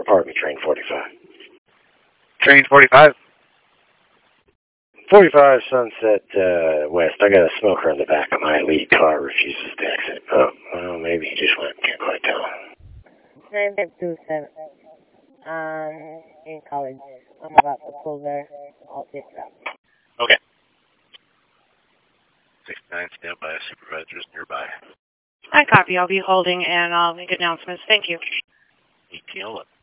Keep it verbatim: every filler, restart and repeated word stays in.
report me, train forty-five. Train forty-five? forty-five, Sunset uh, West. I got a smoker in the back of my lead car, refuses to exit. Oh, well, maybe he just went. Can't quite tell. nine five two seven. Um, in college. I'm about to pull there. I'll get that. Okay. six nine, stand by. Supervisors nearby. I copy. I'll be holding, and I'll make announcements. Thank you. eighteen eleven.